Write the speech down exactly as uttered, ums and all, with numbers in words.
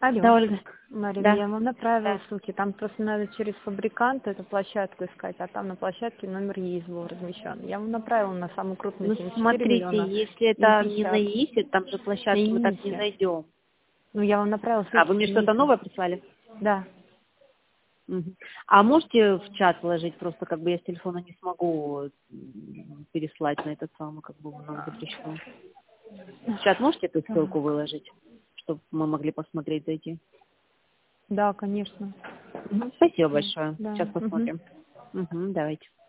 Да, Алло, Ольга. Марина, Да. я вам направила Да. ссылки. Там просто надо через фабриканта эту площадку искать, а там на площадке номер ЕИС был размещен. Я вам направила на самый крупный Ну, семьдесят четыре смотрите, миллиона если и это не на пятьдесят. ИИСе, там же На площадки мы так не ЕИСе. найдем. Ну, я вам направила А, ссылки вы с мне что-то ЕИСа. новое прислали? Да. Мгм. А можете в чат вложить, просто как бы я с телефона не смогу м, переслать на этот самый, как бы нам запрещено. В чат можете эту ссылку выложить, чтобы мы могли посмотреть, зайти? Да, конечно. Мгм. Спасибо Да. большое. Да. Сейчас Мгм. посмотрим. Угу, давайте.